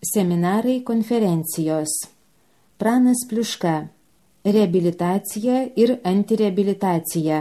Seminarai konferencijos. Pranas Pliuška. Reabilitacija ir antireabilitacija.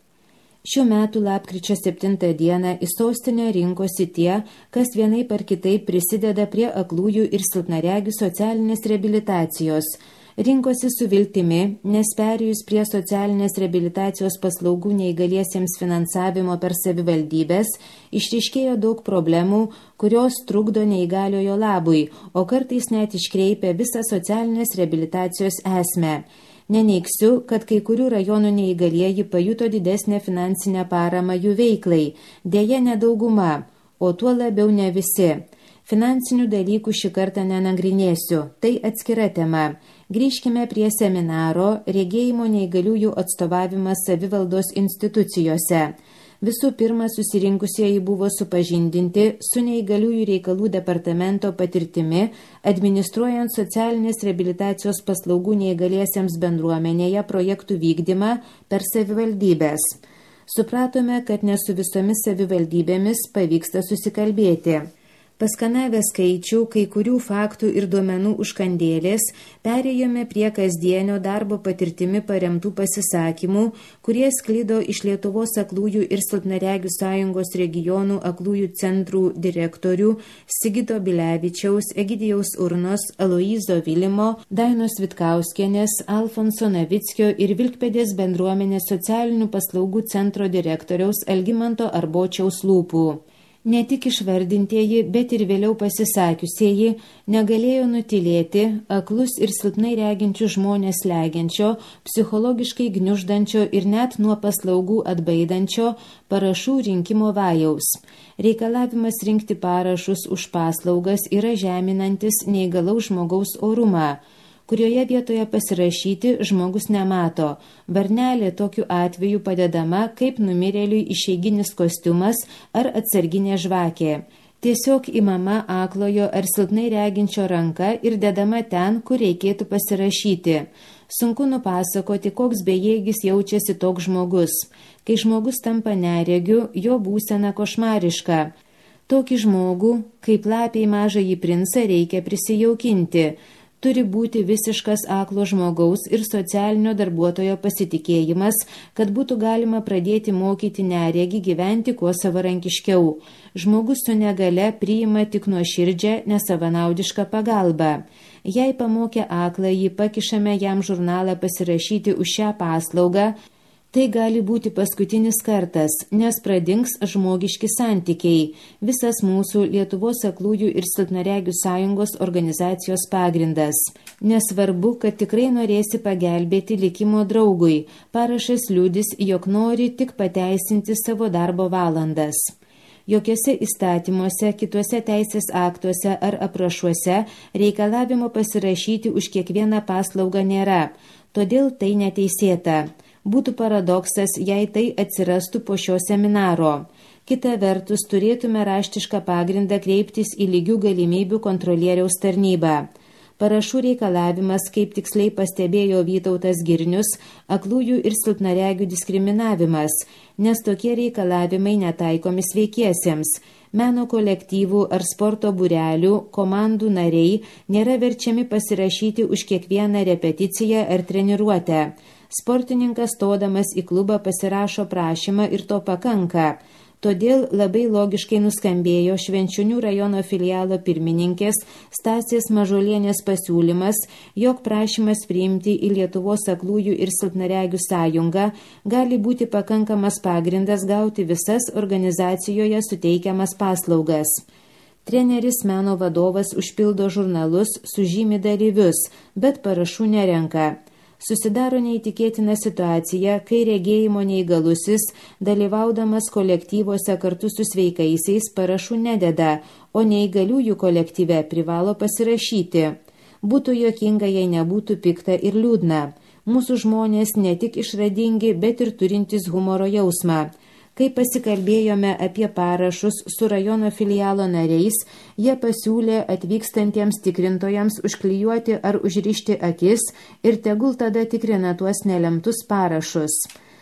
Šių metų lapkričio 7 dieną į sostinę rinkosi tie, kas vienaip ar kitaip prisideda prie aklųjų ir silpnaregių socialinės reabilitacijos. Rinkosi su viltimi, nes perėjus prie socialinės reabilitacijos paslaugų neįgaliesiems finansavimo per savivaldybės, išryškėjo daug problemų, kurios trukdo neįgaliojo labui, o kartais net iškreipia visą socialinės reabilitacijos esmę. Neneigsiu, kad kai kurių rajonų neįgalieji pajuto didesnę finansinę paramą jų veiklai, deja nedauguma, o tuo labiau ne visi. Finansinių dalykų šį kartą nenagrinėsiu, tai atskira tema. Grįžkime prie seminaro regėjimo neįgaliųjų atstovavimas savivaldos institucijose. Visų pirma, susirinkusieji buvo supažindinti su neįgaliųjų reikalų departamento patirtimi, administruojant socialinės reabilitacijos paslaugų neįgaliesiems bendruomenėje projektų vykdymą per savivaldybės. Supratome, kad ne su visomis savivaldybėmis pavyksta susikalbėti. Paskanavę skaičių, kai kurių faktų ir duomenų užkandėlės, perėjome prie kasdienio darbo patirtimi paremtų pasisakymų, kurie sklido iš Lietuvos aklųjų ir silpnaregių sąjungos regionų aklųjų centrų direktorių Sigito Bilevičiaus, Egidijaus Urnos, Aloyzo Vilimo, Dainos Vitkauskienės, Alfonso Navickio ir Vilkpėdės bendruomenės socialinių paslaugų centro direktoriaus Algimanto Arbočiaus lūpų. Ne tik išvardintieji, bet ir vėliau pasisakiusieji negalėjo nutylėti aklus ir silpnai reginčių žmonės slegiančio, psichologiškai gniuždančio ir net nuo paslaugų atbaidančio parašų rinkimo vajaus. Reikalavimas rinkti parašus už paslaugas yra žeminantis neįgalaus žmogaus orumą, kurioje vietoje pasirašyti žmogus nemato. Varnelė tokiu atveju padedama kaip numirėliui išeiginis kostiumas ar atsarginė žvakė. Tiesiog imama aklojo ar silpnai reginčio ranka ir dedama ten, kur reikėtų pasirašyti. Sunku nupasakoti, koks bejėgis jaučiasi toks žmogus. Kai žmogus tampa neregiu, jo būsena košmariška. Tokį žmogų, kaip lapiai mažąjį princą, reikia prisijaukinti. Turi būti visiškas aklo žmogaus ir socialinio darbuotojo pasitikėjimas, kad būtų galima pradėti mokyti neregį gyventi kuo savarankiškiau. Žmogus su negale priima tik nuoširdžią, nesavanaudišką pagalbą. Jei pamokę akląjį pakišame jam žurnalą pasirašyti už šią paslaugą, tai gali būti paskutinis kartas, nes pradings žmogiški santykiai, visas mūsų Lietuvos aklųjų ir silpnaregių sąjungos organizacijos pagrindas. Nesvarbu, kad tikrai norėsi pagelbėti likimo draugui, parašas liudys, jog nori tik pateisinti savo darbo valandas. Jokiuose įstatymuose, kituose teisės aktuose ar aprašuose reikalavimo pasirašyti už kiekvieną paslaugą nėra, todėl tai neteisėta. Būtų paradoksas, jei tai atsirastų po šio seminaro. Kita vertus, turėtume raštišką pagrindą kreiptis į lygių galimybių kontrolieriaus tarnybą. Parašų reikalavimas, kaip tiksliai pastebėjo Vytautas Girnius, aklųjų ir silpnaregių diskriminavimas, nes tokie reikalavimai netaikomi sveikiesiems. Meno kolektyvų ar sporto būrelių, komandų nariai nėra verčiami pasirašyti už kiekvieną repeticiją ar treniruotę. Sportininkas stodamas į klubą pasirašo prašymą ir to pakanka. Todėl labai logiškai nuskambėjo Švenčionių rajono filialo pirmininkės Stasės Mažulienės pasiūlymas, jog prašymas priimti į Lietuvos aklųjų ir silpnaregių sąjungą gali būti pakankamas pagrindas gauti visas organizacijoje suteikiamas paslaugas. Treneris meno vadovas užpildo žurnalus, sužymi dalyvius, bet parašų nerenka. Susidaro neįtikėtina situacija, kai regėjimo neįgalusis, dalyvaudamas kolektyvuose kartu su sveikaisiais, parašų nededa, o neįgaliųjų kolektyve privalo pasirašyti. Būtų juokinga, jei nebūtų pikta ir liūdna. Mūsų žmonės ne tik išradingi, bet ir turintys humoro jausmą. Kai pasikalbėjome apie parašus su rajono filialo nariais, jie pasiūlė atvykstantiems tikrintojams užklijuoti ar užrišti akis ir tegul tada tikrina tuos nelemtus parašus.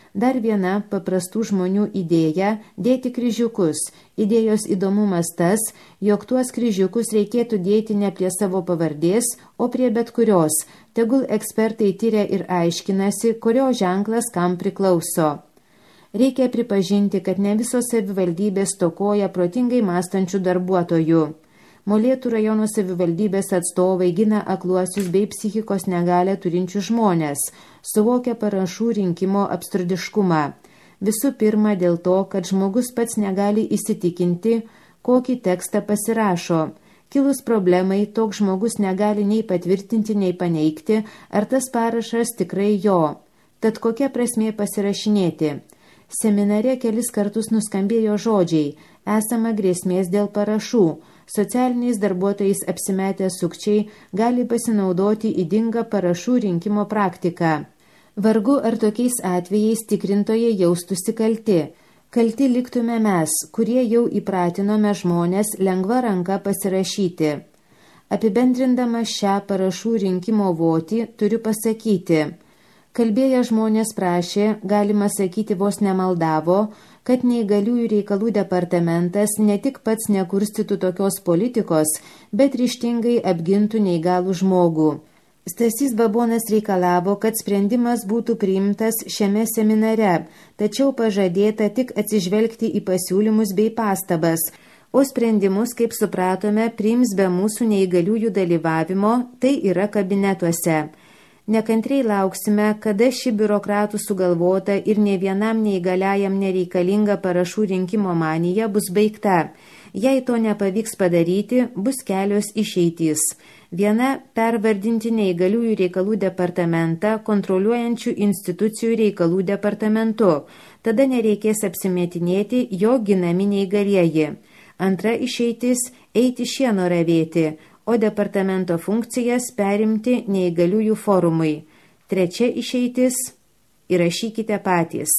Dar viena paprastų žmonių idėja – dėti kryžiukus. Idėjos įdomumas tas, jog tuos kryžiukus reikėtų dėti ne prie savo pavardės, o prie bet kurios. Tegul ekspertai tyria ir aiškinasi, kurio ženklas kam priklauso. Reikia pripažinti, kad ne visos savivaldybės stokoja protingai mąstančių darbuotojų. Molėtų rajono savivaldybės atstovai gina akluosius bei psichikos negalę turinčių žmonės, suvokia parašų rinkimo absurdiškumą. Visų pirma dėl to, kad žmogus pats negali įsitikinti, kokį tekstą pasirašo. Kilus problemai, toks žmogus negali nei patvirtinti, nei paneigti, ar tas parašas tikrai jo. Tad kokia prasmė pasirašinėti? Seminare kelis kartus nuskambėjo žodžiai, esama grėsmės dėl parašų, socialiniais darbuotojais apsimetę sukčiai gali pasinaudoti ydingą parašų rinkimo praktiką. Vargu ar tokiais atvejais tikrintojai jaustųsi kalti. Kalti liktume mes, kurie jau įpratinome žmonės lengva ranka pasirašyti. Apibendrindama šią parašų rinkimo votį, turiu pasakyti – kalbėję žmonės prašė, galima sakyti vos nemaldavo, kad neįgaliųjų reikalų departamentas ne tik pats nekurstytų tokios politikos, bet ryžtingai apgintų neįgalų žmogų. Stasys Babonas reikalavo, kad sprendimas būtų priimtas šiame seminare, tačiau pažadėta tik atsižvelgti į pasiūlymus bei pastabas, o sprendimus, kaip supratome, priims be mūsų neįgaliųjų dalyvavimo, tai yra kabinetuose. Nekantriai lauksime, kada ši biurokratų sugalvota ir ne vienam neįgaliajam nereikalinga parašų rinkimo manija bus baigta. Jei to nepavyks padaryti, bus kelios išeitys. Viena – pervardinti neįgaliųjų reikalų departamentą kontroliuojančių institucijų reikalų departamentu. Tada nereikės apsimetinėti, jo ginami neįgalieji. Antra išeitis – eiti šieno ravėti, o departamento funkcijas perimti neįgaliųjų forumui. Trečia išeitis – įrašykite patys.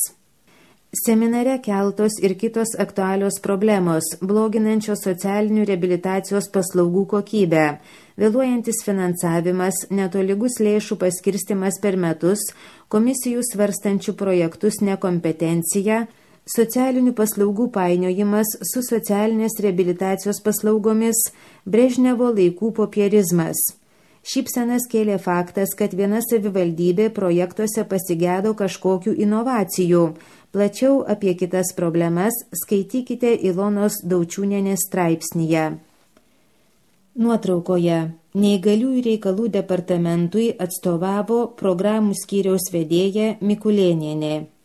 Seminare keltos ir kitos aktualios problemos, bloginančios socialinių reabilitacijos paslaugų kokybę, vėluojantis finansavimas, netolygus lėšų paskirstimas per metus, komisijų svarstančių projektus nekompetencija, socialinių paslaugų painiojimas su socialinės reabilitacijos paslaugomis, Brežnevo laikų popierizmas. Šypsenas kėlė faktas, kad viena savivaldybė projektuose pasigėdo kažkokių inovacijų. Plačiau apie kitas problemas skaitykite Ilonos Daučiūnienės straipsnyje. Nuotraukoje neįgaliųjų reikalų departamentui atstovavo programų skyriaus vedėja Mikulėnienė.